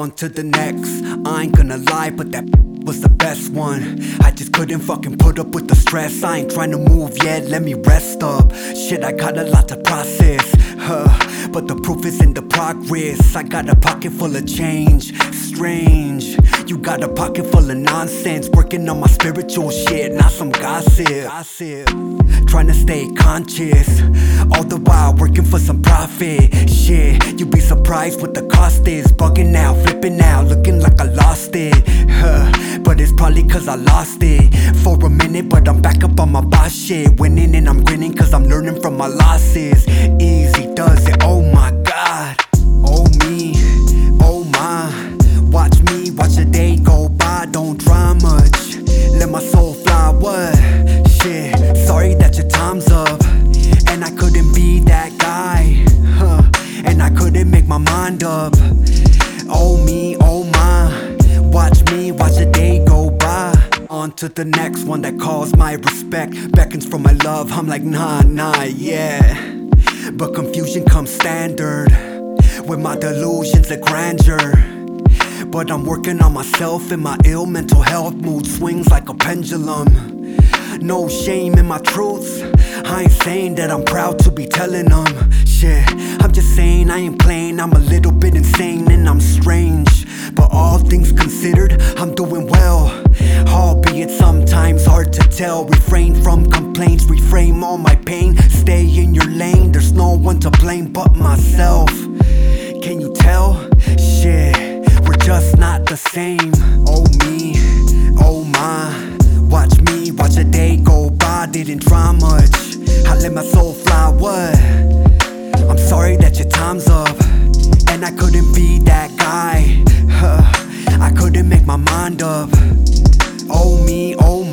on to the next. I ain't gonna lie, but that was the best one. I just couldn't fucking put up with the stress. I ain't trying to move yet, let me rest up. Shit, I got a lot to process, but the proof is in the progress. I got a pocket full of change, strange. You got a pocket full of nonsense, working on my spiritual shit, not some gossip. Trying to stay conscious, all the while working for some profit. Shit, you'd be surprised what the cost is. Bugging out, flipping out, looking like I lost it, but it's probably cause I lost it for a minute, but I'm back up on my boss shit. Winning and I'm grinning cause I'm learning from my losses. Easy does it, oh my god. Oh me, oh my. Watch me, watch the day go by. Don't try much, let my soul fly. What? Shit, sorry that your time's up, and I couldn't be that guy, and I couldn't make my mind up. Oh me, oh my. Watch me, watch the day go by. On to the next one that calls my respect, beckons for my love. I'm like nah, yeah. But confusion comes standard with my delusions of grandeur. But I'm working on myself and my ill mental health. Mood swings like a pendulum. No shame in my truths. I ain't saying that I'm proud to be telling them. Shit, I'm just saying I ain't playing. I'm a little bit insane and I'm strange, but all things considered, I'm doing well. Albeit sometimes hard to tell. Refrain from complaints, reframe all my pain. Stay in your lane, there's no one to blame but myself. Can you tell? Shit, we're just not the same. Oh me, oh my. Watch me, watch the day go by. Didn't try much, I let my soul fly. What? I'm sorry that your time's up, and I couldn't be that guy, I couldn't make my mind up. Oh me, oh my.